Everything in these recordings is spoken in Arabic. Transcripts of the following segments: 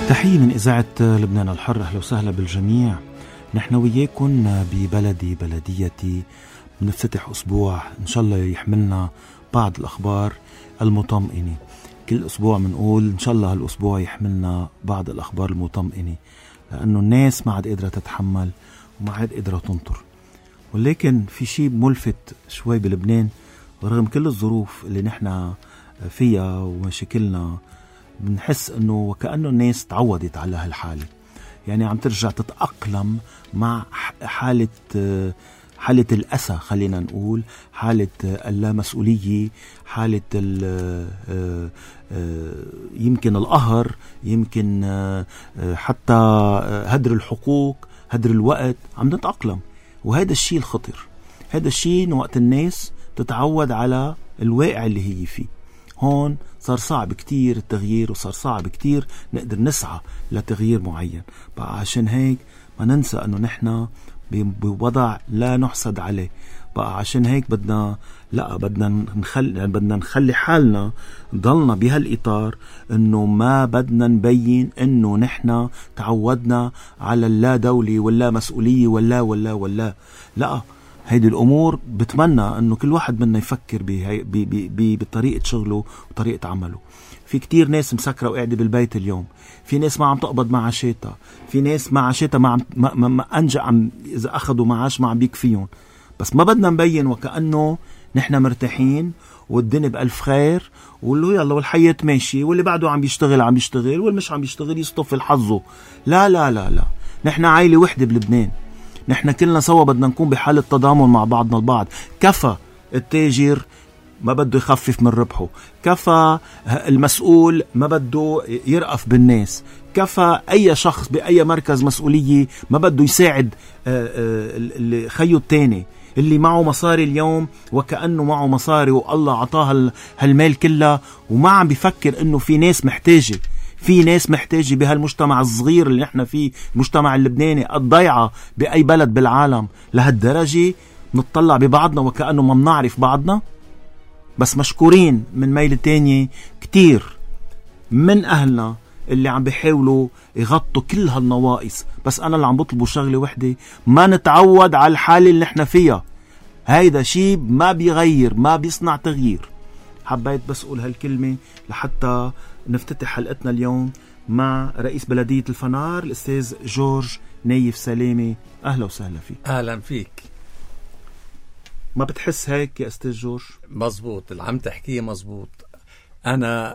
تحية من إذاعة لبنان الحر. أهلا وسهلا بالجميع. نحن وياكم بلديتي بنفتتح أسبوع إن شاء الله يحملنا بعض الأخبار المطمئنة. كل أسبوع منقول إن شاء الله هالأسبوع يحملنا بعض الأخبار المطمئنة، لأنه الناس ما عاد قادرة تتحمل وما عاد قادرة تنطر. ولكن في شيء ملفت شوي بلبنان، ورغم كل الظروف اللي نحن فيها ومشاكلنا، بنحس انه وكأنه الناس تعودت على هالحالة، يعني عم ترجع تتأقلم مع حالة الأسى، خلينا نقول حالة اللامسؤولية، حالة يمكن القهر، يمكن حتى هدر الحقوق، هدر الوقت. عم نتأقلم، وهذا الشيء الخطر. هذا الشيء وقت الناس تتعود على الواقع اللي هي فيه. هون صار صعب كتير التغيير، وصار صعب كتير نقدر نسعى لتغيير معين. بقى عشان هيك ما ننسى أنه نحن بوضع لا نحسد عليه. بقى عشان هيك بدنا نخلي حالنا ضلنا بهالإطار، أنه ما بدنا نبين أنه نحن تعودنا على اللا دولي ولا مسؤولية ولا لا. هيدي الأمور بتمنى أنه كل واحد منا يفكر بطريقة شغله وطريقة عمله. في كتير ناس مسكرة وقاعدة بالبيت اليوم، في ناس ما عم تقبض معاشاتها، في ناس معاشاتها ما أنجع، إذا أخذوا معاش ما عم بيكفيهم. بس ما بدنا نبين وكأنه نحن مرتاحين والدنيا بألف خير، واللي يلا والحياة ماشي، واللي بعده عم بيشتغل واللي مش عم بيشتغل يصطف الحظه. لا لا لا لا، نحن عائلة وحدة بلبنان، نحن كلنا سوا بدنا نكون بحالة تضامن مع بعضنا البعض. كفى التاجر ما بده يخفف من ربحه، كفى المسؤول ما بده يرأف بالناس، كفى أي شخص بأي مركز مسؤولية ما بده يساعد خيو التاني اللي معه مصاري اليوم، وكأنه معه مصاري والله عطاها هالمال كله، وما عم بيفكر إنه في ناس محتاجة. في ناس محتاجة بهالمجتمع الصغير اللي احنا فيه، المجتمع اللبناني الضيعة بأي بلد بالعالم. لهالدرجة نطلع ببعضنا وكأنه ما بنعرف بعضنا. بس مشكورين من ميل تانية كتير من أهلنا اللي عم بيحاولوا يغطوا كل هالنواقص. بس أنا اللي عم بطلبه شغلة وحدة، ما نتعود على الحالة اللي احنا فيها. هيدا شيء ما بيغير، ما بيصنع تغيير. حبيت بس أقول هالكلمة لحتى نفتتح حلقتنا اليوم مع رئيس بلدية الفنار الأستاذ جورج نايف سلامة. أهلا وسهلا فيك. أهلا فيك. ما بتحس هيك يا أستاذ جورج؟ مزبوط، اللي عم تحكيه مزبوط. أنا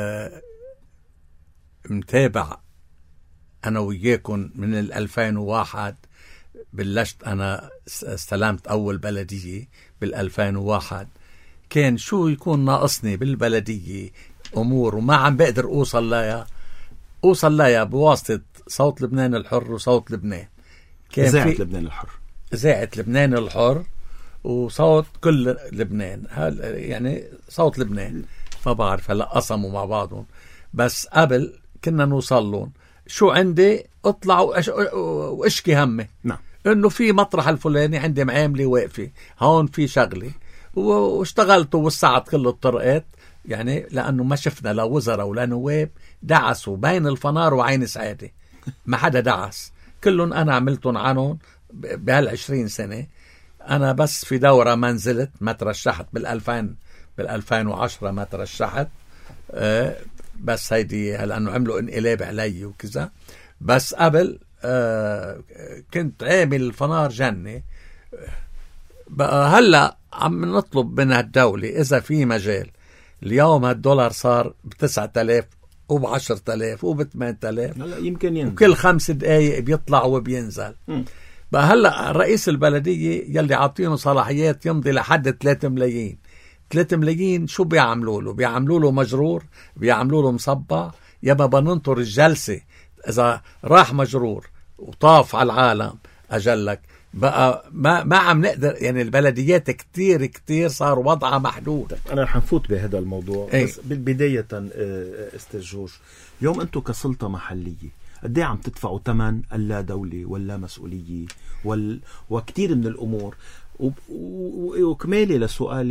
متابع أنا وياكم من 2001. بلشت أنا استلمت أول بلدية 2001. كان شو يكون ناقصني بالبلدية أمور وما عم بقدر أوصل لها بواسطة صوت لبنان الحر وصوت لبنان. إذاعة لبنان الحر، إذاعة لبنان الحر وصوت كل لبنان، يعني صوت لبنان. ما بعرف هلا قسموا مع بعضهم، بس قبل كنا نوصل لهم. شو عندي اطلع واشكي همي. نعم. انه في مطرح الفلاني عندي معاملة واقفة هون، في شغلي، واشتغلت ووسعت كل الطرقات. يعني لأنه ما شفنا لا وزراء ولا نواب دعسوا بين الفنار وعين سعادة. ما حدا دعس، كلهم أنا عملتهم عنهم بهال20 سنة. أنا بس في دورة ما نزلت، ما ترشحت بال2010 ما ترشحت. بس هيدي لأنه عملوا انقلاب علي وكذا. بس قبل كنت عامل الفنار جنة. بقى هلأ عم نطلب من الدولة إذا في مجال. اليوم هالدولار صار ب9,000 وب10,000 وب8,000، يمكن ينزل وكل 5 دقايق بيطلع وبينزل. بقى هلأ رئيس البلدية يلي عاطينه صلاحيات يمضي لحد 3 ملايين. 3 ملايين شو بيعملوا له؟ بيعملوا له مجرور، بيعملوا له مصبع. يابا بننطر الجلسة، إذا راح مجرور وطاف على العالم أجلك. بقى ما عم نقدر، يعني البلديات كتير صار وضعها محدود. أنا رح نفوت بهذا الموضوع. بس بداية أستاذ جورج، اليوم أنتم كسلطة محلية قد ايه عم تدفعوا ثمن اللا دولة ولا مسؤولية وكتير من الأمور؟ وكمالي لسؤالي،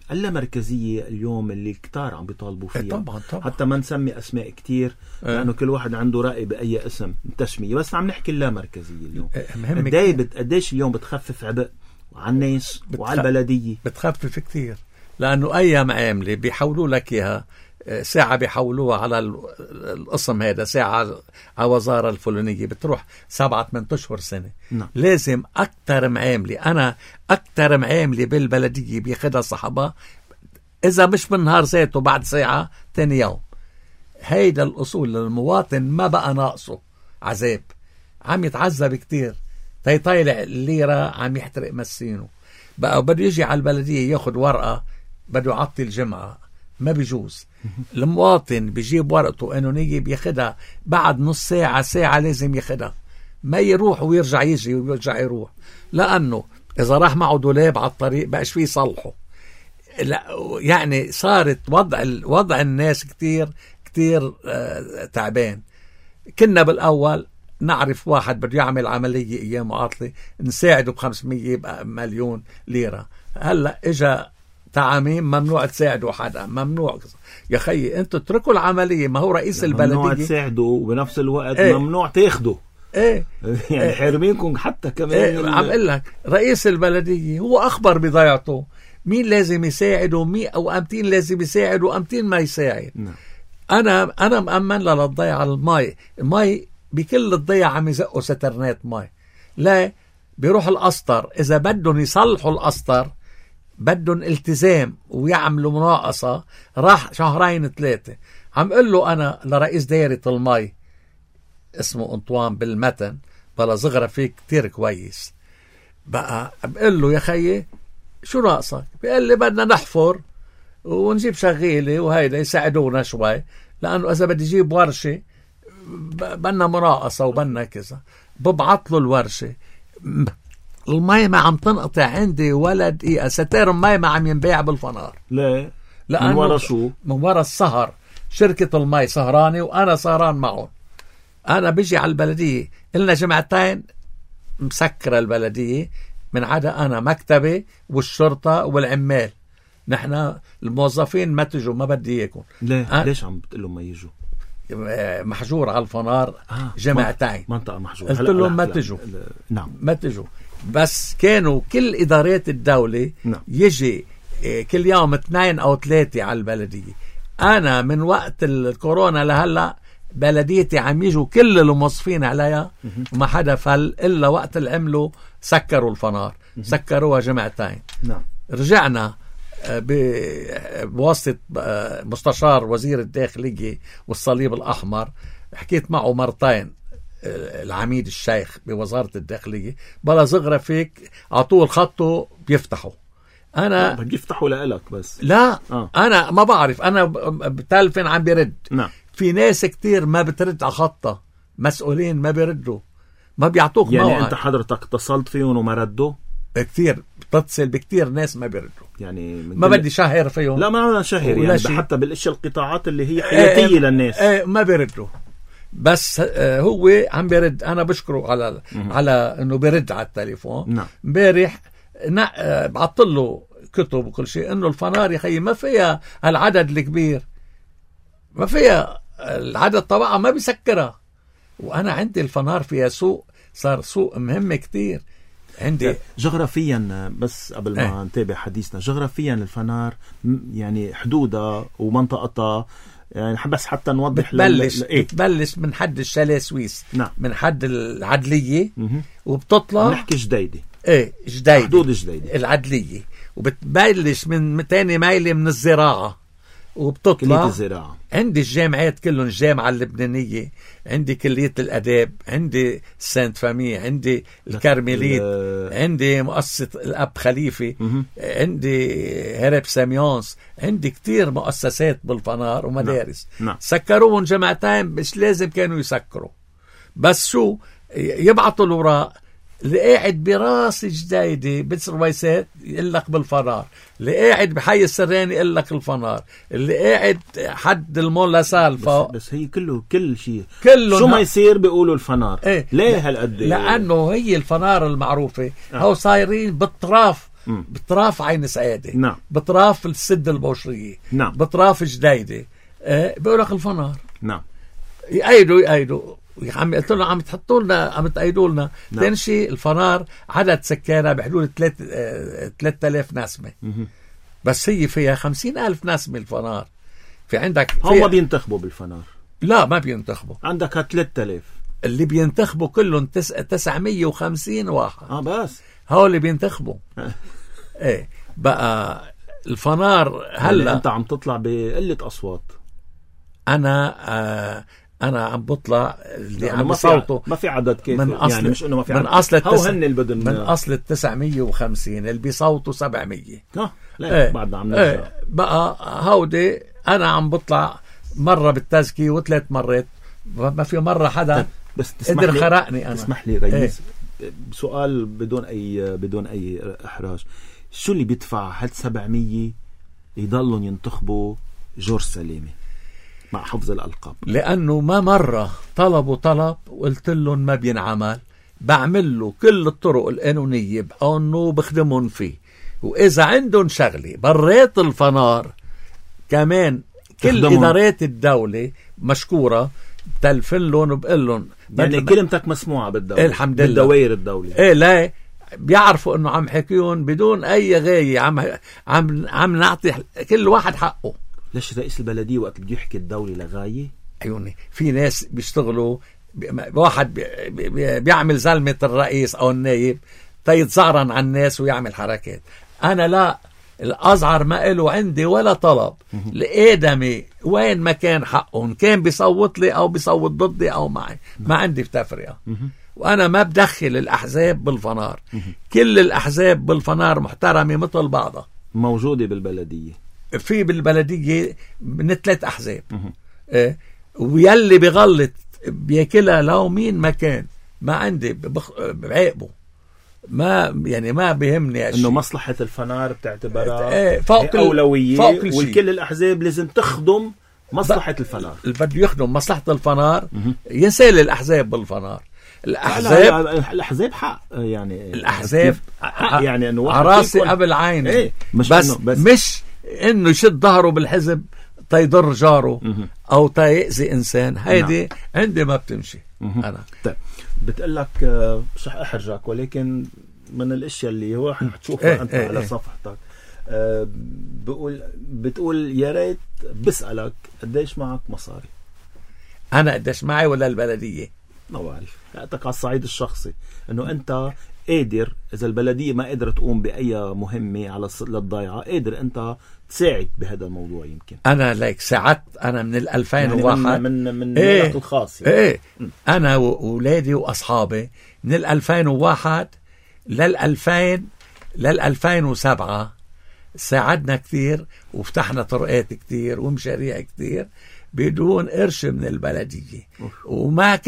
اللامركزية اليوم اللي كتار عم بيطالبوا فيها. طبعا. حتى ما نسمي أسماء كتير لأنه كل واحد عنده رأي بأي اسم تسمية، بس عم نحكي اللامركزية اليوم. قديش اليوم بتخفف عبء على الناس وعلى البلدية؟ بتخفف كتير، لأنه أيام عاملة بيحولوا لك إياها ساعة، بيحولوها على القسم هذا ساعة على وزارة الفلانية، بتروح 7-8 أشهر سنة. لازم أكتر معاملة، أنا أكتر معاملة بالبلدية بياخدها صحبة إذا مش بالنهار ذاته بعد ساعة تاني يوم. هيدا الأصول للمواطن ما بقى ناقصه عذاب، عم يتعذب كتير، طيلع الليرة عم يحترق مسينه بقى، بده يجي على البلدية ياخد ورقة بده يعطي الجمعة، ما بيجوز. المواطن بيجيب ورقته انه نيجي بياخدها بعد نص ساعة ساعة، لازم ياخدها، ما يروح ويرجع يجي ويرجع يروح، لأنه إذا راح معه دولاب على الطريق بقاش فيه صلحه. لا يعني صارت وضع الناس كتير تعبان. كنا بالأول نعرف واحد بده يعمل عملية أيام عاطلة نساعده ب500 يبقى مليون ليرة. هلأ إجا تعاميم ممنوع تساعدوا حدا، ممنوع يا خيي انتوا اتركوا العملية، ما هو رئيس البلدية ممنوع تساعدوا وبنفس الوقت ممنوع تاخدوا. يعني حرمينكم حتى كمان. عم قل لك رئيس البلدية هو أخبر بضيعته، مين لازم يساعد أو أمتين لازم يساعد وأمتين ما يساعد. أنا مأمن للضيعة المي بكل الضيعة عم يزقوا سترنات مي، لا بيروح الأسطر إذا بدهم يصلحوا الأسطر بدهم التزام ويعملوا مناقصة، راح 2-3. عم قل له أنا لرئيس دائرة المي اسمه أنطوان بالمتن، بلا زغرة فيك كتير كويس بقى، بقول له يا خيي شو ناقصك؟ بيقول لي بدنا نحفر ونجيب شغيلة وهيدا يساعدونا شوي، لأنه إذا بدي جيب ورشة بدنا مناقصة وبدنا كذا. ببعط له الورشة، المي ما عم تنقطع عندي ولا دقيقة، ستار المي ما عم ينباع بالفنار. لا من ورا شو؟ من ورا السهر، شركة المي سهرانة وأنا سهران معهم. أنا بيجي على البلدية إلنا جمعتين مسكرة البلدية، من عدا أنا مكتبي والشرطة والعمال، نحن الموظفين ما تجوا، ما بدي إياكم. ليش عم بتقلهم ما يجوا؟ محجور على الفنار جمعتين، منطقة محجورة. قلت لهم ما تجوا. نعم ما تجوا، بس كانوا كل إدارات الدولة يجي كل يوم 2 أو 3 على البلدية. أنا من وقت الكورونا لهلأ بلديتي عم يجوا كل الموظفين عليها وما حدا فل إلا وقت العملوا سكروا الفنار، سكروها جمعتين. رجعنا بواسطة مستشار وزير الداخلية والصليب الأحمر، حكيت معه مرتين العميد الشيخ بوزارة الداخلية، بلا زغرة فيك عطول خطه بيفتحوا. أنا بيفتحوا لألك بس لا أنا ما بعرف، أنا بتلفن عم بيرد. في ناس كتير ما بترد على خطة، مسؤولين ما بيردوا، ما بيعطوك يعني موعد. أنت حضرتك اتصلت فيهم وما ردوا؟ كتير بتصل بكتير ناس ما بيردوا، يعني ما بدي شهر فيهم. لا ما شهر يعني حتى بالاشياء القطاعات اللي هي حياتية للناس ما بيردوا، بس هو عم بيرد. أنا بشكره على إنه بيرد على التليفون. امبارح بعطله كتب وكل شيء إنه الفنار يا خي ما فيها العدد الكبير، ما فيها العدد طبعا ما بيسكرها، وأنا عندي الفنار فيها سوق، صار سوق مهم كتير عندي. جغرافيا بس قبل ما نتابع حديثنا، جغرافيا الفنار يعني حدودها ومنطقتها، يعني بس حتى نوضح بتبلش من حد الشاليه سويس. من حد العدلية وبتطلع نحكي جديدة. جديدة، حدود جديدة العدلية، وبتبلش من تاني مايلة من الزراعة وبتطلع الزراعة. عندي الجامعات كلهم، الجامعة اللبنانية، عندي كلية الأداب، عندي سانت فامي، عندي الكارميليت، عندي مؤسسة الأب خليفة، عندي هرب ساميونس، عندي كتير مؤسسات بالفنار ومدارس. سكروهم جامعتين، مش لازم كانوا يسكروا، بس شو يبعطوا الوراق. اللي قاعد براس جديدة بسرويسات يقول لك بالفنار، اللي قاعد بحي السراني يقول لك الفنار، اللي قاعد حد المولا سالفة. بس هي كل شيء شو ما يصير بيقولوا الفنار. ليه هالقد؟ لأنه هي الفنار المعروفة هو صايرين بالطراف بطراف عين سعادة، نعم. بطراف السد البوشرية، نعم. بطراف جديدة، بيقول لك الفنار. نعم. يأيدوا عم قلت لهم عم تحطوا لنا، عم تأيدوا لنا. نعم. تنشي الفنار عدد سكانها بحدود 3000 نسمة، بس هي فيها 50,000 نسمة الفنار. في عندك هم بينتخبوا بالفنار؟ لا، ما بينتخبوا. عندك 3000 اللي بينتخبوا كلهم 950 واحد. بس هو اللي بينتخبوا. ايه بقى الفنار هلا انت عم تطلع بقلة اصوات. انا عم بطلع اللي عم بصوته ما في عدد كيف من أصل، يعني مش انه ما في عدد. من اصل من اصل 950 اللي بيصوتوا 700. لا بعد عم نرجع. بقى هودي انا عم بطلع مرة بالتزكية وثلاث مرات، ما في مرة حدا بس قدر خرقني. انا اسمح لي رئيس، سؤال بدون اي احراج. شو اللي بيدفع هال 700 يضلون ينتخبوا جورج سليمي مع حفظ الألقاب؟ لأنه ما مرة طلب وقلت لهم ما بينعمل، بعمل له كل الطرق القانونية بأنه بخدمهم فيه، وإذا عندهم شغلة بريت الفنار كمان كل إدارات الدولة مشكورة، تلفن لهم وبقول لهم يعني كلمتك مسموعة بالدولة. الحمد لله بالدوائر الدولة. لا بيعرفوا انه عم حكيون بدون اي غاية، عم نعطي كل واحد حقه. ليش رئيس البلدية وقت بده يحكي الدولة لغاية؟ عيوني في ناس بيشتغلوا، واحد بيعمل زلمة الرئيس او النايب تيتزعرن على الناس ويعمل حركات. انا لا، الازعر ما له عندي ولا طلب. الادمي وين ما كان حقهم، كان بيصوت لي او بيصوت ضدي او معي، ما عندي تفرقة. وأنا ما بدخل الأحزاب بالفنار. كل الأحزاب بالفنار محترمة مثل بعضها، موجودة بالبلدية. في بالبلدية من 3 أحزاب. ويلي بغلط بياكلها لو مين ما كان، ما عندي بعيقبه. ما يعني ما بيهمني انه مصلحة الفنار بتعتبرها فوق أولوية، والكل الأحزاب لازم تخدم مصلحة الفنار. بده يخدم مصلحة الفنار، ينسال الأحزاب بالفنار. الأحزاب حق، يعني الأحزاب حق، يعني انه عراسي قبل عيني. مش انه يشد ظهره بالحزب تيضر جاره او تيأذي انسان. هيدي عندي ما بتمشي. انا طيب بتقلك مش رح احرجك، ولكن من الاشياء اللي هو حتشوفها انت على صفحتك، بتقول يا ريت بسألك قديش معك مصاري. انا قديش معي ولا البلدية؟ ما بعرف، على الصعيد الشخصي انه انت قادر، اذا البلدية ما قدرت تقوم باي مهمة على للضيعة، قادر انت تساعد بهذا الموضوع. يمكن انا ليك ساعدت. انا من 2001 يعني من الخاص يعني. انا واولادي واصحابي من 2001 لل 2007 ساعدنا كثير، وفتحنا طرقات كثير ومشاريع كثير بدون قرش من البلدية. وما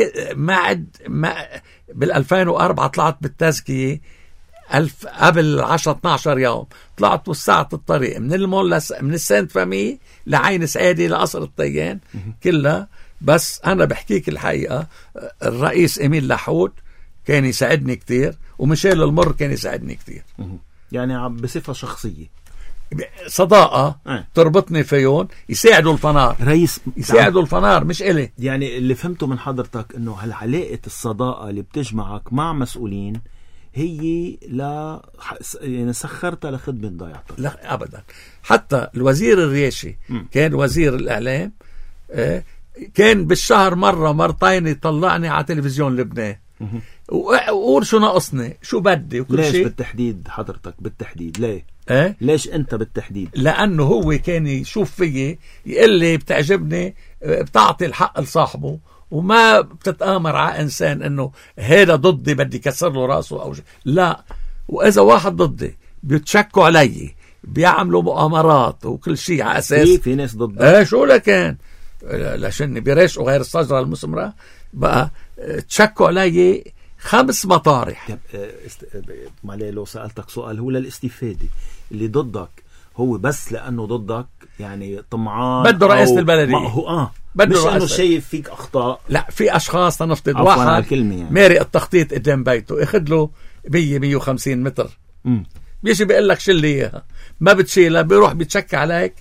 بال 2004 طلعت بالتزكية قبل 10-12 يوم، طلعت وسعت الطريق من المول من السانت فامي لعين سعادة لقصر الطيان كلها. بس أنا بحكيك الحقيقة، الرئيس إميل لحود كان يساعدني كتير، وميشيل المر كان يساعدني كتير. يعني بصفة شخصية، صداقة تربطني فيهم، يساعدوا الفنار. رئيس يساعدوا الفنار مش إلي. يعني اللي فهمته من حضرتك انه هالعلاقة الصداقة اللي بتجمعك مع مسؤولين هي يعني سخرتها لخدمة ضيعتك؟ لا أبدا. حتى الوزير الرياشي كان وزير الإعلام، كان بالشهر مرتين يطلعني على تلفزيون لبنان وقول شو ناقصني، شو بدي وكل ليش شيء. بالتحديد حضرتك بالتحديد ليه؟ ليش انت بالتحديد؟ لانه هو كان يشوف فيي يقول لي بتعجبني، بتعطي الحق لصاحبه، وما بتتآمر على انسان انه هذا ضدي بدي كسر له راسه او شيء. لا، واذا واحد ضدي بيتشكوا علي، بيعملوا مؤامرات وكل شيء على اساس في ناس ضدك. شو لكان لشان بيرشقوا غير الشجرة المثمرة، بقى تشكوا علي 5 مطارح. معلي لو سألتك سؤال، هو للاستفادة اللي ضدك هو بس لأنه ضدك يعني طمعان بده رئيسة البلدية؟ هو مش أنه شايف فيك أخطاء. لا، في أشخاص تنفترض واحد يعني. مارق التخطيط قدام بيته، اخد له 100-150 متر بيجي بيقول لك شيل لي اياها، ما بتشيلها، بيروح بيتشكى عليك،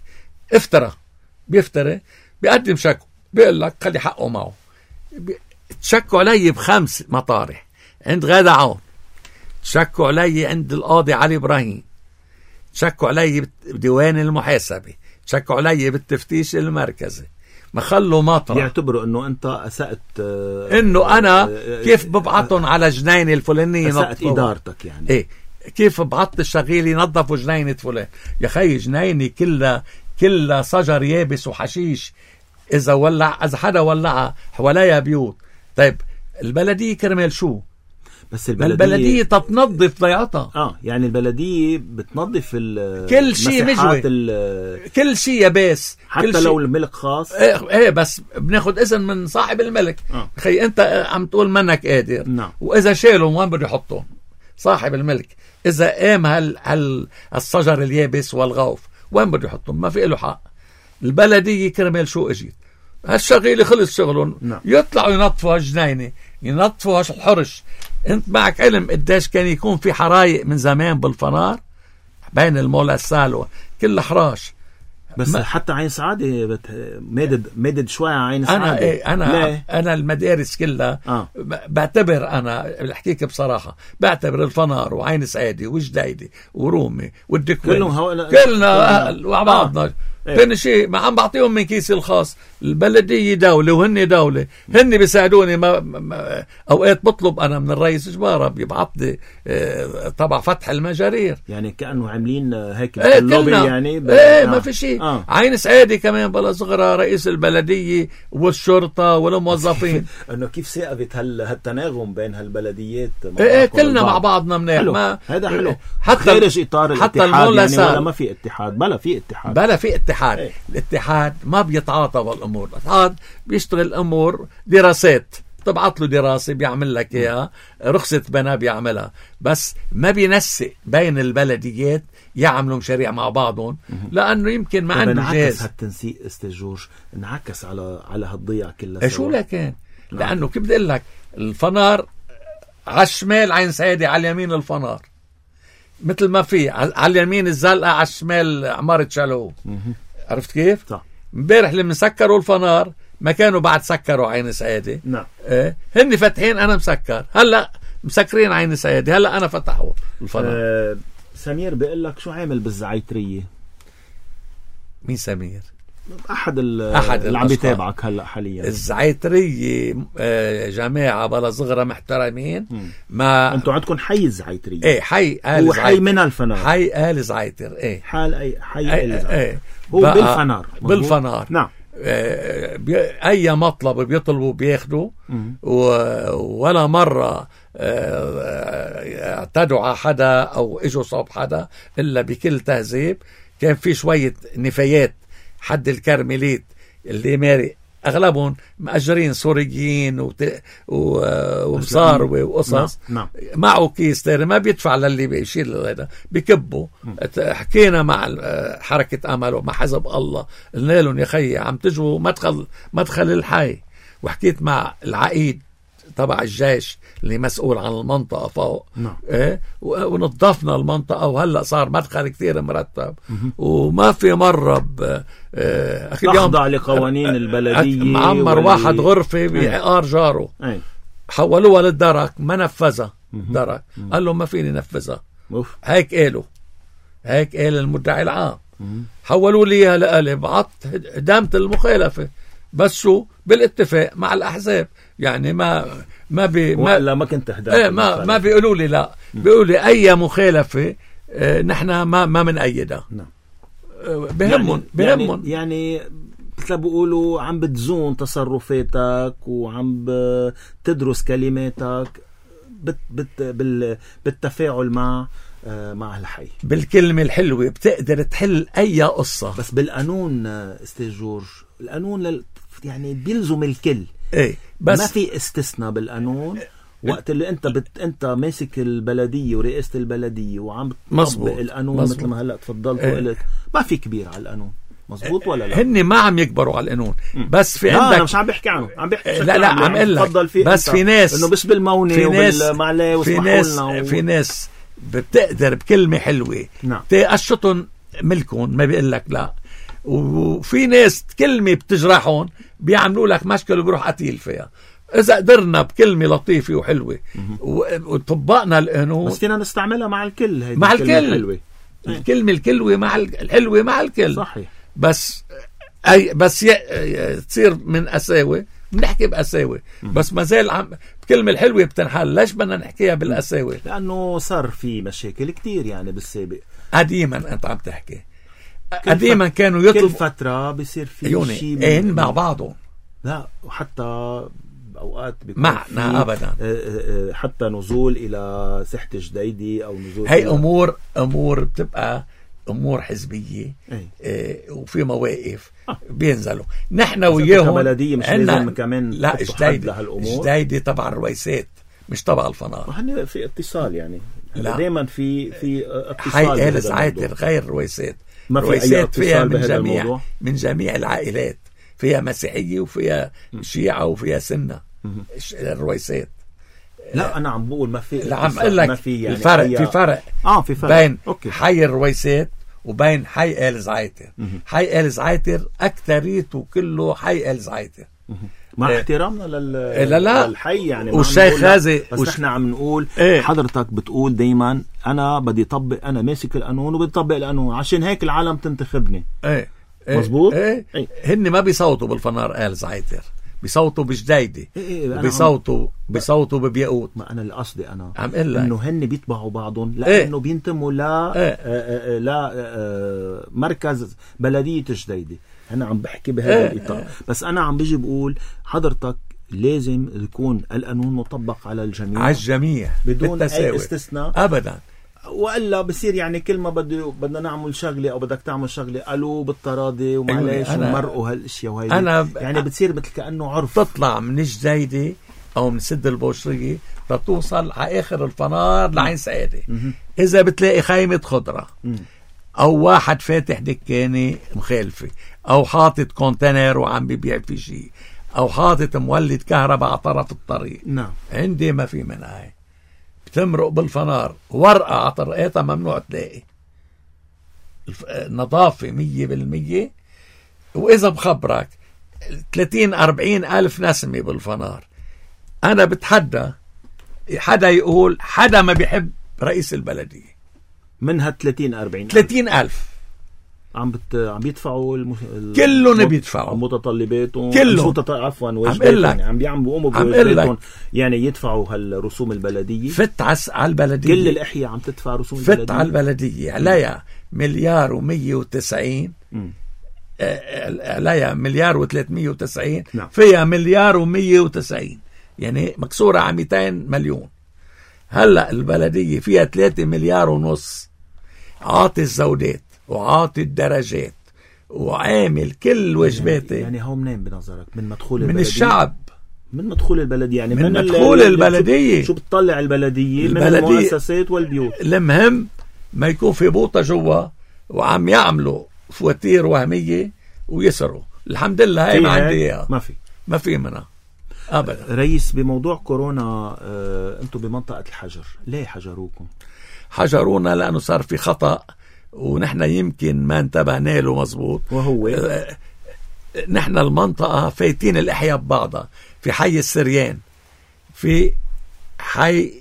بيفتري، بيقدم شكوى، بيقول لك خلي حقه معه. تشكوا علي ب5 مطارح، عند غادة عون، تشكوا علي عند القاضي علي إبراهيم، تشكوا علي بديوان المحاسبة، تشكوا علي بالتفتيش المركزي، ما خلوا مطرح. يعتبروا انه انت اسأت، انه انا كيف ببعتهم على جنينة الفلانية، اسأت ادارتك يعني. ايه كيف بعت الشغيل ينظفوا جنينة فلان؟ يا خي جنينة كلها شجر يابس وحشيش، اذا حدا ولعها حواليها بيوت. طيب البلدية كرمال شو؟ بس البلدية تتنظف ضيعتها. يعني البلدية بتنظف كل شيء مجوي، كل شيء يابس، حتى لو الملك خاص. ايه بس بناخد اذن من صاحب الملك. خي انت عم تقول منك قادر. نعم. واذا شالهم وين بده يحطهم؟ صاحب الملك. اذا قام الشجر اليابس والغوف وين بده يحطهم؟ ما في له حق. البلدية كرمال شو اجيت؟ هالشغيل خلص شغلهم. نعم. يطلعوا ينظفوا هالجنينة، ينظفوا هالحرش. انت معك علم قديش كان يكون في حرايق من زمان بالفنار بين المولا السالوة، كل حراش. بس حتى عين سعادة مدد شوية عين سعادة. أنا المدارس كلها بعتبر، أنا بحكيك بصراحة، بعتبر الفنار وعين سعادة وجديدي ورومي والدكوين كلنا مع بعضنا. ثاني شيء ما عم بعطيهم من كيسي الخاص. البلدية دولة وهن دولة، هن بيساعدوني. ما أوقات بطلب أنا من الرئيس جبارة بيبعطني طبع فتح المجارير، يعني كأنه عاملين هيك اللوبي يعني. ما في شيء. عين سعادة كمان بلا صغرى رئيس البلدية والشرطة والموظفين. انه كيف ثاقبت هالتناغم بين هالبلديات. كلنا مع بعضنا منيح. هذا حلو. حتى خارج اطار حتى الاتحاد يعني، ولا ما في اتحاد، بلا في اتحاد. الاتحاد ما بيتعاطى بالامور. الاتحاد بيشتغل امور دراسات، تبعت له دراسة بيعمل لك اياها، رخصة بنا بيعملها، بس ما بينسق بين البلديات يعملوا مشاريع مع بعضهم، لانه يمكن ما عنده جهاز. هالتنسيق استاذ جورج انعكس على هالضيعة كلها. شو لكن لانه كيف بدي اقول لك، الفنار على الشمال عين سعيدة، على اليمين الفنار، مثل ما في على اليمين الزلقة، على الشمال عمارة شالو. عرفت كيف؟ صح. امبارح لما سكروا الفنار ما كانوا بعد سكروا عين سعيدة. نعم. هن فاتحين، انا مسكر، هلا مسكرين عين سعيدة، هلا انا فتحوا الفنار. سمير بيقول لك شو عامل بالزعيترية؟ مين سمير؟ احد اللي عم بيتابعك هلا حاليا. الزعيترية جماعة بلا صغرى محترمين. ما انتوا عندكم حي الزعيترية. ايه حي آل هو حي من الفنار، حي آل زعيتر. ايه حي آل زعيتر. هو بالفنار. نعم. اي مطلب بيطلبوا بياخدوا، ولا مرة اعتدوا على حدا او اجوا صوب حدا الا بكل تهذيب. كان في شوية نفايات حد الكرمليت اللي ماري اغلبهم مأجرين سوريين ومصاروي وقصص. نعم. معه كيس تاني ما بيدفع للي بيشيل هذا، بكبه. حكينا مع حركة أمل ومع حزب الله، قلنا لهم يا خي عم تجوا مدخل الحي، وحكيت مع العقيد تبع الجيش اللي مسؤول عن المنطقة فوق. نعم. ونظفنا المنطقة، وهلأ صار مدخل كثير مرتب. وما في مرة تخضع لقوانين البلدية. معمر واحد غرفة بعقار جاره، حولوها للدرك، ما نفذها درك. قال له ما فيني نفذها. هيك قال المدعي العام. حولوا لي اياها لقلب، عطت هدامة المخالفة، بس شو بالاتفاق مع الأحزاب. يعني ما كنت هدامة. ما بيقولوا لي لا، بيقولوا لي أي مخالفة نحن ما منأيدها. نعم. بهمهم يعني مثل بيقولوا عم بتزون تصرفاتك وعم بتدرس كلماتك بالتفاعل مع الحي. بالكلمة الحلوة بتقدر تحل أي قصة. بس بالقانون استاذ جورج، القانون يعني بيلزم الكل. بس ما في استثناء بالقانون. وقت اللي انت ماسك البلدية ورئاسة البلدية وعم تطبق القانون مثل ما هلا تفضلت وقلت، ما في كبير على القانون. مزبوط ولا لا؟ هن ما عم يكبروا على القانون. بس في عندك، انا مش عم بحكي عنه، عم بحكي لا عم اقول لك. بس في ناس انه بس بالموني وبالمعلاه في ناس بتقدر بكلمة حلوة نعم. تقشطهم ملكهم، ما بيقول لك لا. وفي ناس كلمة بتجرحهم بيعملوا لك مشكلة وبيروح قتيل فيها. إذا قدرنا بكلمة لطيفة وحلوة وطبقنا القانون، بس فينا نستعملها مع الكل. مع الكل الكلمة الكلوة مع الحلوة مع الكل. صحيح. بس تصير من قساوة بنحكي بقساوة، بس ما زال بكلمة الحلوة بتنحل. ليش بدنا نحكيها بالقساوة؟ لأنه صار في مشاكل كتير يعني بالسابق. قديما أنت عم تحكي قديما كانوا يطلبوا كل فترة بيصير في شيء إيه مع بعضهم. لا، وحتى أوقات بيكون معنا أبدا. حتى نزول إلى ساحة جديدي أو نزول هي أمور بتبقى أمور حزبية. وفي مواقف بينزلوا نحن وياهم بلدية، مش لازم كمان. لا، جديدي تبع الرويسات مش تبع الفنار. وهن في اتصال يعني. دائما في اتصال. حي آل زعاتر غير رويسات. رويسات فيها من جميع العائلات، فيها مسيحية وفيها شيعة وفيها سنة. الرويسات. لا، أنا عم بقول ما في. لا، عم أقول لك في يعني في فرق في فرق بين حي الرويسات وبين حي آل زعاتر. حي آل زعاتر أكثريته كله حي آل زعاتر، مع احترامنا للحي يعني. والشيخ غازي بس احنا عم نقول حضرتك بتقول دايما أنا بدي طبق، أنا ماسك القانون وبدي طبق القانون، عشان هيك العالم تنتخبني. مزبوط. هن ما بيصوتوا بالفنار آل زعاتر، بيصوتوا بجديدي. بيصوتوا ببيقوت. ما أنا اللي قصدي أنا عم قل لك إنه هن بيتبعوا بعضهم لأنه بينتموا لا مركز بلدية جديدي. أنا عم بحكي بهذا الإطار. بس أنا عم بيجي بقول حضرتك لازم يكون القانون مطبق على الجميع، على الجميع بدون أي استثناء أبدا. وإلا بصير يعني كل ما بدنا نعمل شغلة أو بدك تعمل شغلة قالوا بالتراضي ومعلش ومرقوا هالاشياء وهي يعني بتصير مثل كأنه عرف. تطلع من الجديدة أو من سد البوشرية تتوصل على آخر الفنار لعين سعادة. إذا بتلاقي خيمة خضرة أو واحد فاتح دكانة مخالفة أو حاطط كونتينر وعم بيبيع في شيء أو حاطط مولد كهرباء على طرف الطريق، نعم، عندي ما في منها. هاي بتمرق بالفنار ورقة على طرقاتها ممنوع تلاقي. نظافة 100%. وإذا بخبرك 30-40 ألف نسمة بالفنار. أنا بتحدى حدا يقول حدا ما بيحب رئيس البلدية منها 30-40 ألف عم بيدفعوا كلهم بيدفعوا متطلباتهم كلهم. عفوا واجباتهم عم بيقوموا بواجباتهم يعني يدفعوا هالرسوم البلدية. فت على البلدية كل الأحياء عم تدفع رسوم البلدية. فت على البلدية عليها 1,190 عليها 1,390 نعم. فيها 1,190 يعني مكسورة على 200 مليون. هلأ البلدية فيها 3.5 مليار عاطي الزودات وعاطي الدرجات وعامل كل واجباته. يعني هو منين بنظرك؟ من مدخول البلدية؟ من الشعب، من مدخول البلدية يعني من مدخول البلدية. شو بتطلع البلدية من المؤسسات والبيوت. المهم ما يكون في بوطة جوا وعم يعملوا فواتير وهمية ويسروا. الحمد لله هاي ما عندي اياها، ما في منها أبدا. رئيس، بموضوع كورونا أنتم بمنطقة الحجر، ليه حجروكم؟ حجرونا لأنه صار في خطأ ونحن يمكن ما انتبهنا له مزبوط. وهو نحن المنطقة فايتين الأحياء ببعضها. في حي السريان، في حي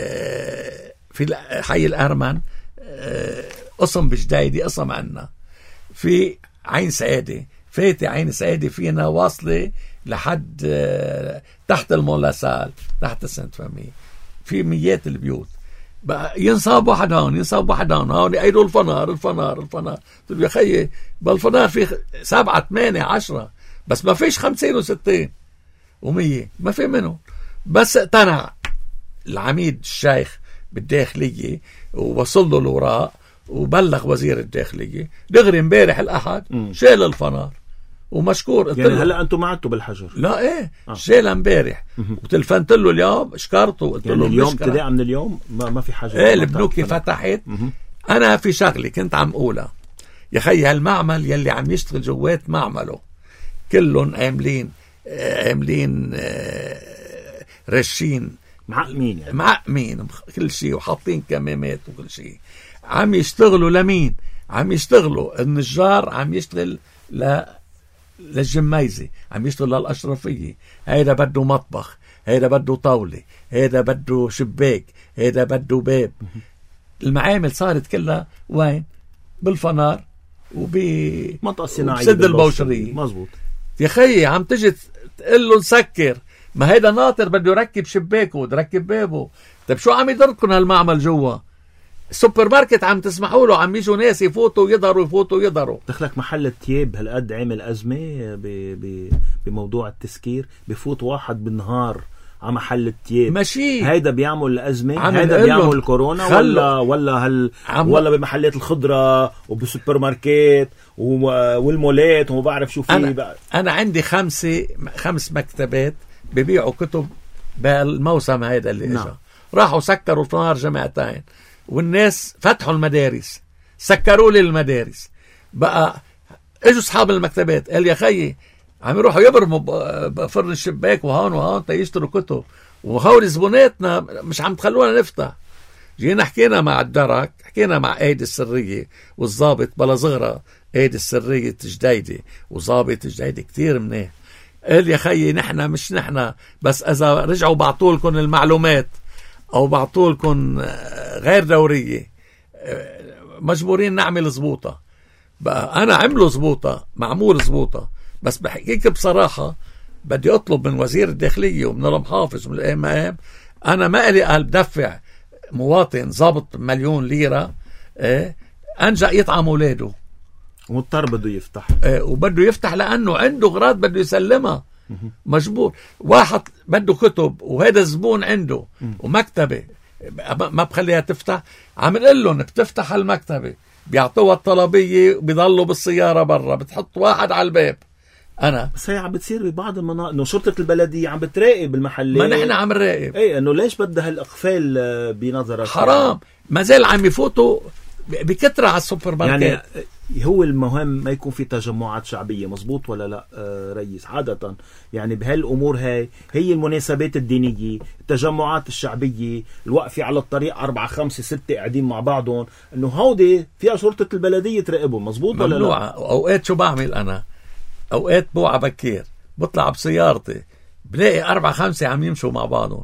الأرمن، قسم بجديدي، قسم عنا في عين سعادة. فايتة عين سعادة فينا واصلة لحد تحت المولاسال، تحت السنت فامي، في ميات البيوت. بقى ينصاب واحد هون، ينصاب واحد هون يقيدوا الفنار. طيب يا خيي بالفنار في 7 8 10 بس ما فيش 50 و60 و100 ما في منهم. بس اقتنع العميد الشيخ بالداخلية ووصل له الوراق وبلغ وزير الداخلية دغري امبارح الأحد شال الفنار ومشكور. يعني هلا انتم ما عدتوا بالحجر؟ لا ايه شالها امبارح وتلفنت له اليوم شكرته قلت يعني له اليوم ابتداء من اليوم ما في حجر. ايه البنوك فتحت. انا في شغله كنت عم قولها يا خي، هالمعمل يلي عم يشتغل جوات معمله كلهم عاملين رشين معقمين يعني. معقمين كل شيء وحاطين كمامات وكل شيء. عم يشتغلوا لمين؟ عم يشتغلوا النجار، عم يشتغل للجميزة، عم يشتغل للأشرفية. هيدا بده مطبخ، هيدا بده طاولة، هيدا بده شباك، هيدا بده باب. المعامل صارت كلها وين؟ بالفنار منطقة صناعية وبسد البوشرية. مزبوط يا خيي عم تجي تقول له نسكر، ما هيدا ناطر بده يركب شباكه بده يركب بابه. طيب شو عم يضركم هالمعمل جوا؟ السوبر ماركت عم تسمحوا له، عم يجوا ناس يفوتوا يضروا. دخلك محل التياب هالقد عمل أزمة بموضوع التسكير، بفوت واحد بالنهار على محل التياب ماشي. هيدا بيعمل الأزمة، هيدا بيعمل كورونا ولا بمحلات الخضرة وبسوبر ماركت والمولات وما بعرف شو فيه. أنا عندي 5 مكتبات ببيعوا كتب بالموسم هيدا اللي اجا. راحوا سكروا الفنار جماعتين، والناس فتحوا المدارس، سكروا لي المدارس. بقى اجوا اصحاب المكتبات قال يا خيي عم يروحوا يبرموا بفرن الشباك وهون تيشتروا كتب، وهول زبوناتنا مش عم تخلونا نفتح. جينا حكينا مع الدرك، حكينا مع ايدي السرية والضابط بلا صغرى ايدي السرية جديدة وضابط جديدة كتير منيح. قال يا خيي نحن مش نحن بس اذا رجعوا بعطولكم المعلومات او بعطولكم غير دورية مجبورين نعمل زبوطة. بقى انا عملوا زبوطة، معمول زبوطة، بس بحكيك بصراحة بدي اطلب من وزير الداخلية ومن المحافظ ومن الامام، انا ما لي قلب دفع مواطن ضابط 1,000,000 ليرة انجا يطعم اولاده ومضطر بده يفتح وبده يفتح لانه عنده غراض بده يسلمها. مجبور. واحد بده كتب وهذا الزبون عنده ومكتبة ما بخليها تفتح، عم نقول لهم بتفتح المكتبة بيعطوها الطلبية وبيضلوا بالسيارة برا، بتحط واحد على الباب. أنا بس هي عم بتصير ببعض المناطق إنه شرطة البلدية عم بتراقب المحلات. ما نحن عم نراقب. إيه إنه ليش بدها هالإقفال بنظرك؟ حرام. ما زال عم يفوتوا بكترة على السوبر ماركت. يعني هو المهم ما يكون في تجمعات شعبية، مزبوط ولا لا رئيس؟ عادة يعني بهالأمور هي المناسبات الدينية، التجمعات الشعبية، الوقفة على الطريق 4 5 6 قاعدين مع بعضهم، إنه هودي فيها شرطة البلدية تراقبهم، مزبوط ولا لا؟ أوقات شو بعمل أنا؟ أوقات بوعى بكير بطلع بسيارتي بلاقي 4 5 عم يمشوا مع بعضهم،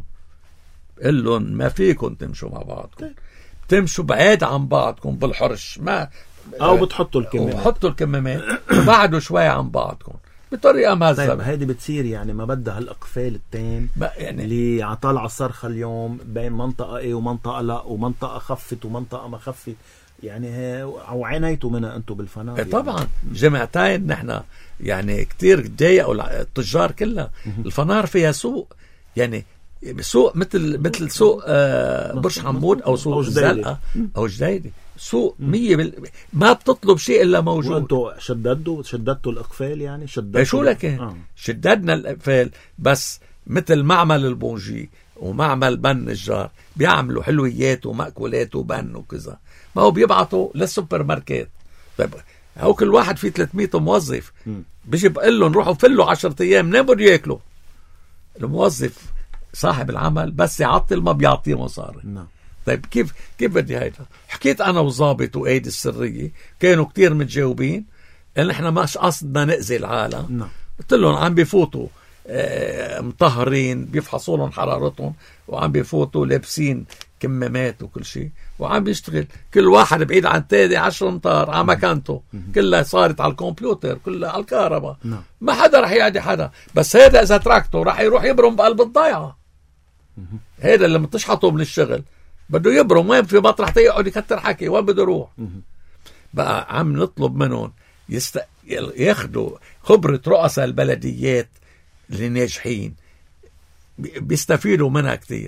قل لهم ما فيكم تمشوا مع بعضكم، تمشوا بعيد عن بعضكم بالحرش، ما أو بتحطوا الكمامات وبعدوا شوي عن بعضكم بطريقة مهذبة. طيب هيدي بتصير يعني ما بدها هالأقفال التام يعني اللي عطالع الصرخة اليوم بين منطقة ايه ومنطقة لا، ومنطقة خفت ومنطقة ما خفت، يعني أو عانيتوا منها أنتوا بالفنار يعني. طبعا جمعتين نحن يعني كتير ضايقوا التجار كلها. الفنار فيها سوق، يعني سوق مثل سوق برج حمود او سوق الزلقة او جديدة، سوق 100 ما بتطلب شيء الا موجود. وانتوا شددتوا الاقفال يعني شو لك شددنا الاقفال، بس مثل معمل البونجي ومعمل بن النجار بيعملوا حلويات ومأكولات وبن وكذا، ما هو بيبعتوا للسوبر ماركت. طيب هو كل واحد فيه 300 موظف، بيجي بقول لهم روحوا فلوا 10 ايام منين بده ياكلوا؟ الموظف صاحب العمل بس يعطل ما بيعطيه مصاري. طيب كيف بدي هيدا؟ حكيت انا وظابط وايدي السرية كانوا كتير متجاوبين لان احنا ماش قصدنا نأذي العالم. قلت لهم عم بيفوتوا مطهرين، بيفحصوا لهم حرارتهم، وعم بيفوتوا لابسين كمامات وكل شيء، وعم بيشتغل كل واحد بعيد عن التاني 10 امتار على مكانته، كلها صارت على الكمبيوتر، كلها على الكهرباء. ما حدا رح يعدي حدا، بس هذا اذا تركته رح يروح يبرم بقلب الضيعة. هذا اللي متشحطه من الشغل بده يبرم وين؟ في مطرح يقعد يكتر حكي، وين بده يروح؟ بقى عم نطلب منهم ياخدوا خبرة رؤساء البلديات اللي ناجحين، بيستفيدوا منها كتير.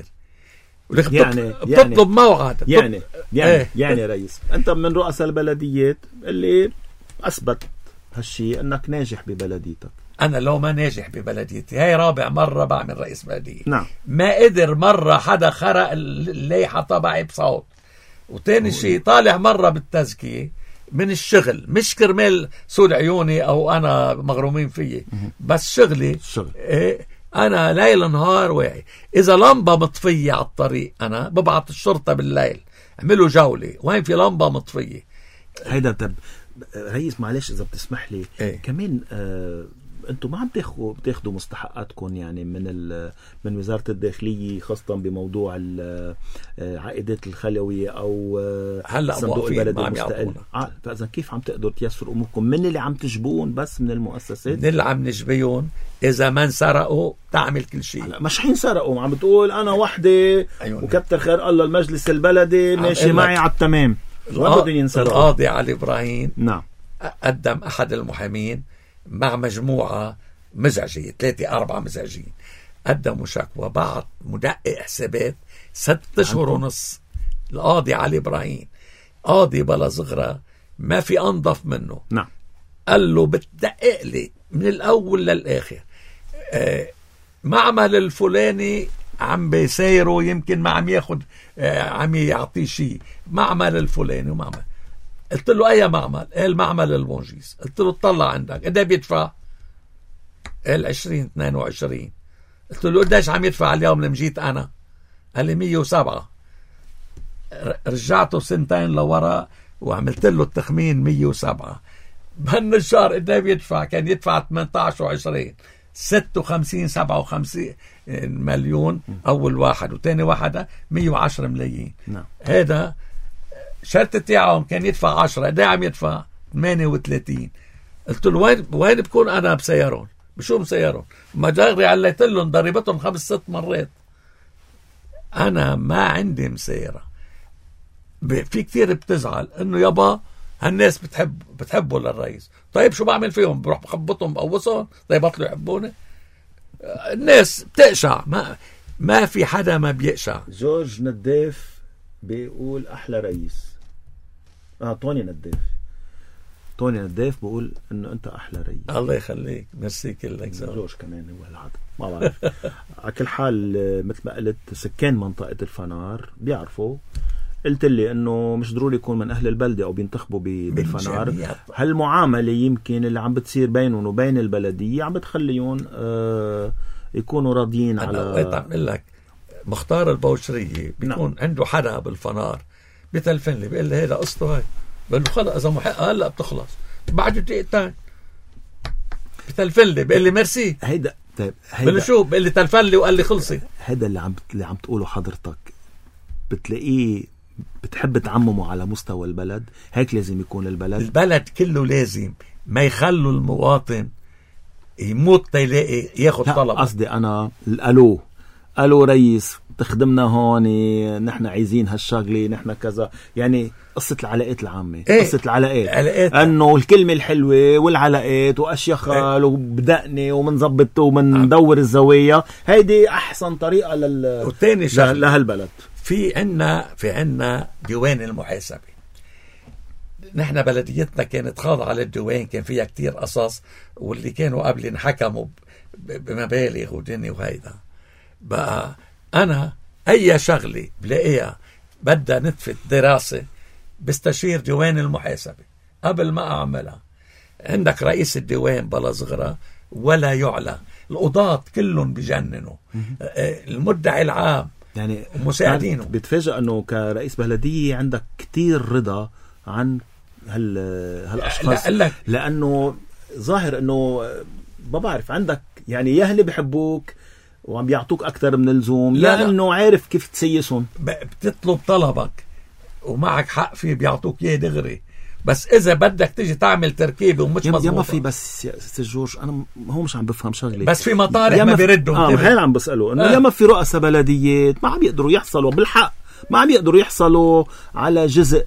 بتطلب موعد يعني رئيس انت من رؤساء البلديات اللي اثبت هالشيء انك ناجح ببلديتك. انا لو ما ناجح ببلديتي، هاي رابع مرة بعمل رئيس بلدية. نعم. ما قدر مرة حدا خرق الليحة تبعي بصوت، وتاني شيء طالع مرة بالتزكية من الشغل، مش كرمال سود عيوني او انا مغرومين فيي، بس شغلي أنا ليل نهار واعي. إذا لمبة مطفية على الطريق أنا ببعت الشرطة بالليل عملوا جولة وين في لمبة مطفية. هيدا طب رئيس معلش إذا بتسمح لي كمان أنتم ما عم بتاخدوا مستحقاتكم يعني من وزارة الداخلية خاصة بموضوع العائدات الخلوية أو صندوق البلد المستقل. فإذا كيف عم تقدروا تيسروا أموركم من اللي عم تجبون بس من المؤسسات؟ من اللي عم نجبيون إذا ما انسرقوا تعمل كل شيء. مش حينسرقوا، عم بتقول أنا وحدة وكتر خير الله المجلس البلدي ماشي معي على التمام. القاضي علي إبراهيم نعم قدم أحد المحامين مع مجموعة مزعجية 3-4 مزعجين قدموا شكوى بعد مدقق حسابات 6 أشهر ونص. القاضي علي إبراهيم قاضي بلا صغرى ما في أنظف منه. نعم قال له بتدقق لي من الأول للآخر معمل الفلاني عم بيسيره يمكن ما عم ياخد عم يعطيه شيء، معمل الفلاني ومعمل. قلت له أي معمل؟ قال معمل المونجيز. قلت له اطلع عندك قد ايه بيدفع؟ قال 20-22. قلت له قديش عم يدفع اليوم لما جيت أنا؟ قال لي 107. رجعته 2 لورا وعملت له التخمين 107. بهالنشار قد ايه بيدفع؟ كان يدفع 18 و20 56-57 مليون أول واحد، وتاني واحدة 110 ملايين. نعم. هذا شرط تاعهم كان يدفع 10، قد ايه عم يدفع؟ 38. قلت له وين بكون أنا بسيارون؟ بشو مسيرون؟ ما جاغري عليت لهم ضريبتهم 5-6 مرات. أنا ما عندي مسيرة. في كتير بتزعل إنه يابا هالناس بتحبوا للرئيس. طيب شو بعمل فيهم؟ بروح بخبطهم بقوصهم؟ طيب بطلوا يحبوني؟ الناس بتقشع. ما في حدا ما بيقشع. جورج نداف بيقول أحلى رئيس. توني نداف بقول إنه أنت أحلى رئيس. الله يخليك، ميرسي كلك. جورج كمان هو هالعادة ما بعرف. على كل حال مثل ما قلت سكان منطقة الفنار بيعرفوا. قلت لي انه مش ضروري يكون من اهل البلده او بينتخبوا بالفنار. هالمعامله يمكن اللي عم بتصير بينهم وبين البلديه عم بتخليهم يكونوا راضيين على. اوقات عم اقول لك مختار البوشريه بيكون عنده حدا بالفنار بتلفن لي بيقول لي هيدا قصته هاي، بقول له خلص اذا محقه هلا بتخلص، بعد دقيقتين بتلفن لي بيقول لي ميرسي. هيدا طيب بقول له شو؟ بيقول لي تلفن لي وقال لي خلصي. هذا اللي عم تقوله حضرتك بتلاقيه بتحب تعممه على مستوى البلد. هيك لازم يكون البلد كله لازم ما يخلوا المواطن يموت يلاقي ياخد طلب. قصدي أنا الو رئيس تخدمنا هون، نحن عايزين هالشغلة، نحن كذا، يعني قصة العلاقات العامة. قصة العلاقات أنه الكلمة الحلوة والعلاقات وأشياء خال وبدقني ومنظبط ومندور الزوايا، هيدي أحسن طريقة لهالبلد. في عنا ديوان المحاسبة. نحن بلديتنا كانت خاضعة للديوان، كان فيها كتير قصص، واللي كانوا قبل انحكموا بمبالغ ودني وهيدا. بقى أنا أي شغلة بلاقيها بدها نتفة دراسة بستشير ديوان المحاسبة قبل ما أعملها. عندك رئيس الديوان بلا صغرى ولا يعلى، القضاة كلهم بجننوا، المدعي العام يعني مساعدينه. بتفاجأ أنه كرئيس بلدية عندك كتير رضا عن هالأشخاص، لأنه ظاهر أنه ما بعرف عندك يعني يا هل بيحبوك وعم بيعطوك أكتر من اللزوم، لأنه عارف كيف تسيسهم. بتطلب طلبك ومعك حق فيه بيعطوك إياه دغري، بس إذا بدك تيجي تعمل تركيبة ومش مظبوطة. ما في بس يا أستاذ جورج أنا هو مش عم بفهم شغلة، بس في مطارح ما بيردوا. هين عم بسأله إنه ياما في رؤساء بلديات ما عم يقدروا يحصلوا بالحق، ما عم يقدروا يحصلوا على جزء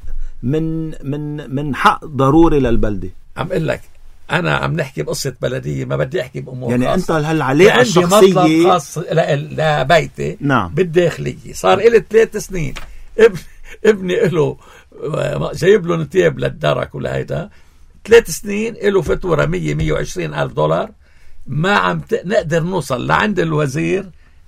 من حق ضروري للبلدة. عم قل لك أنا عم نحكي بقصة بلدية، ما بدي أحكي بأمور يعني خاصة. أنت هالعلاقة الشخصية عندي مطلب خاص لبيتي. نعم. بالداخلية صار إلي 3 سنين. ابني إله جايب له نتياب للدرك ولا هيدا 3 سنين إله فاتورة 120 ألف دولار. ما عم نقدر نوصل لعند الوزير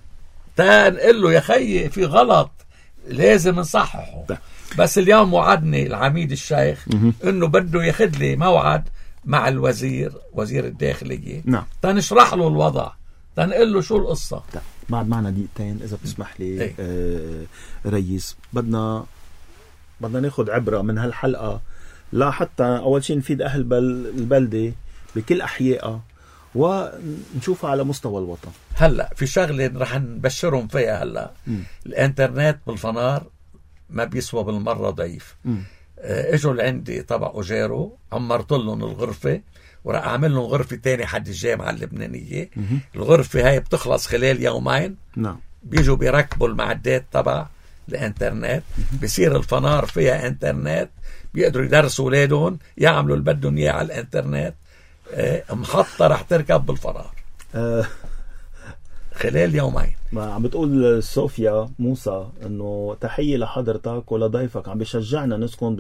تنقل له يا خيي في غلط لازم نصححه. بس اليوم وعدني العميد الشيخ إنه بده ياخذ لي موعد مع الوزير، وزير الداخلية. نعم. تنشرح له الوضع تنقل له شو القصة. بعد معنا دقيقتين إذا بتسمح لي. ريس، بدنا ناخد عبرة من هالحلقة، لا حتى أول شيء نفيد أهل البلدة بكل أحيائها ونشوفها على مستوى الوطن. هلأ في شغلة رح نبشرهم فيها. هلأ الانترنت بالفنار ما بيسوى بالمرة ضعيف. اجوا لعندي تبع أجيرو، عمرت لهم الغرفة وراح أعمل لهم غرفة تاني حد الجامعة اللبنانية. الغرفة هاي بتخلص خلال يومين. نعم. بيجوا بيركبوا المعدات تبع الانترنت، بيصير الفنار فيها انترنت، بيقدروا يدرسوا أولادهم يعملوا اللي بدهم إياه على الانترنت. محطة رح تركب بالفنار خلال يومين. ما عم بتقول صوفيا موسى انه تحية لحضرتك ولضيفك، عم بيشجعنا نسكن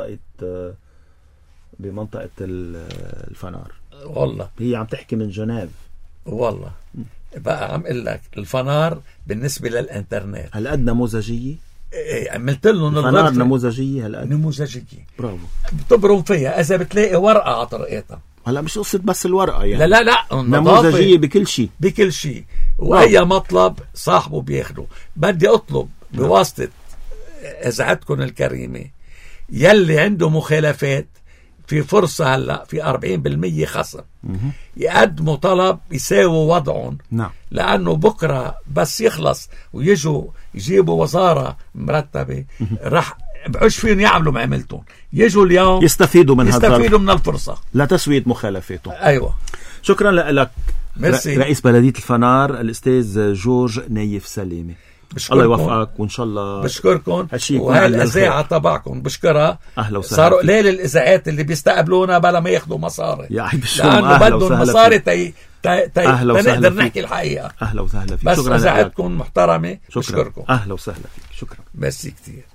بمنطقة الفنار. والله هي عم تحكي من جنيف. والله بقى عم اقول لك الفنار بالنسبة للانترنت هالقد نموذجية. عملت لهم الفنار نموذجية هالقد. نموذجية. برافو. بتبرم فيها اذا بتلاقي ورقة على طريقتها. هلا مش قصة بس الورقة يعني. لا نموذجية بكل شيء. واي مطلب صاحبه بياخده. بدي اطلب بواسطة اذاعتكم الكريمة يلي عنده مخالفات في فرصة هلا في 40% خصم يقدموا طلب يساووا وضعهم. نعم. لأنه بكرة بس يخلص ويجوا يجيبوا وزارة مرتبة رح بعش فيهم يعملوا ما عملتهم. يجوا اليوم يستفيدوا من الفرصة لتسوية مخالفاتهم. أيوة. شكرا لك ميرسي. رئيس بلدية الفنار الأستاذ جورج نايف سلامة. الله يوفقك وإن شاء الله. بشكركم. وهي الإذاعة تبعكم بشكرها. أهلا وسهلا. صاروا قليل الإذاعات اللي بيستقبلونا بلا ما ياخدوا مصاري. لأنه بدهم مصاري تنقدر نحكي الحقيقة. أهلا وسهلا فيك. بس إذاعتكم محترمة. بشكركم. أهلا وسهلا فيك. شكرا. ميرسي كتير.